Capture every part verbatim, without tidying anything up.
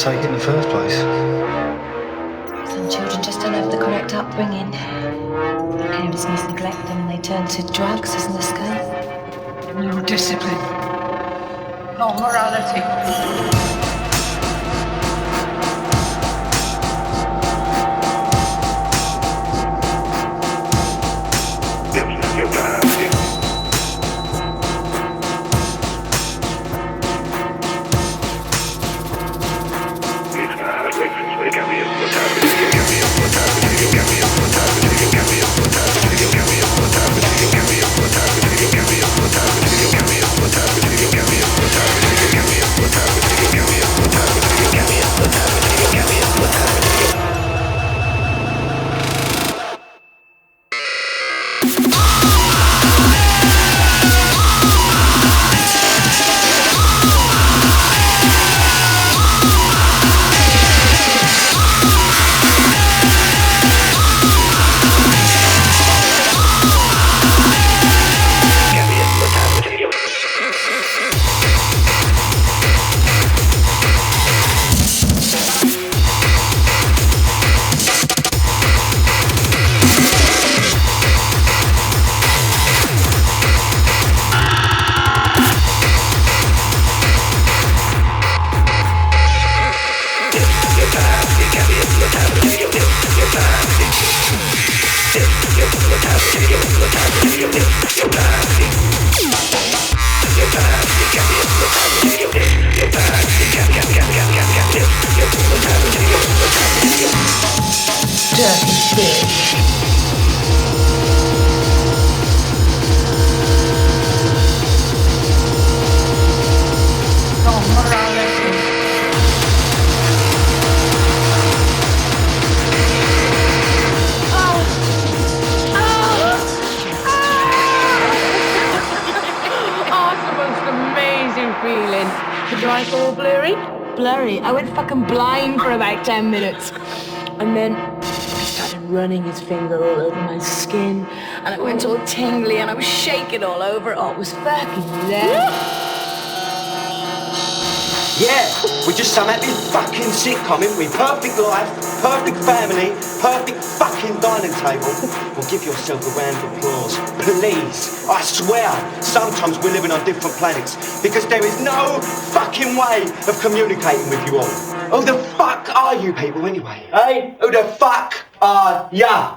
take it in the first place. Some children just don't have the correct upbringing. Parents misneglect them and they turn to drugs as an escape. No discipline. No morality. I went fucking blind for about ten minutes. And then he started running his finger all over my skin. And it went all tingly and I was shaking all over. Oh, it was fucking lovely. Yeah, we're just some happy fucking sitcom, ain't we? Perfect life, perfect family, perfect fucking dining table. Well, give yourself a round of applause, please. I swear, sometimes we're living on different planets because there is no fucking way of communicating with you all. Who the fuck are you people anyway, eh? Who the fuck are ya?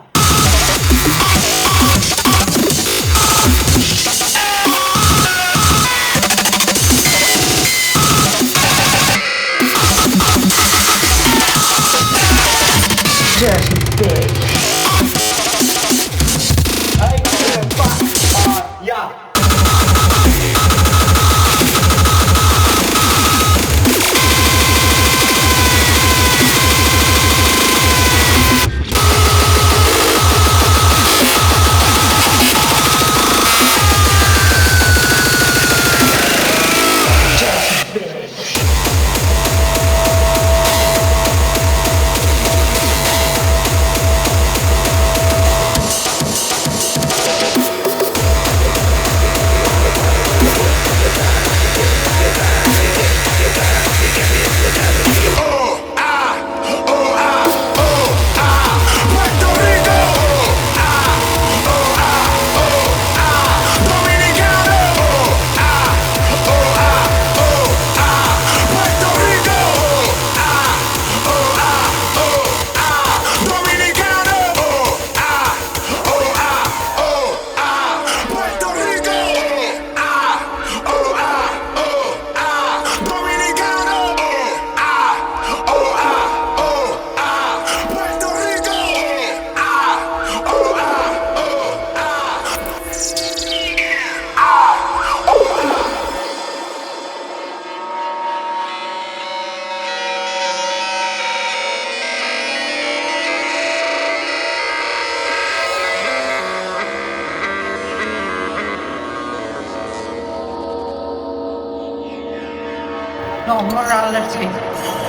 Dirty bitch. Hey, who the fuck are ya? No morality.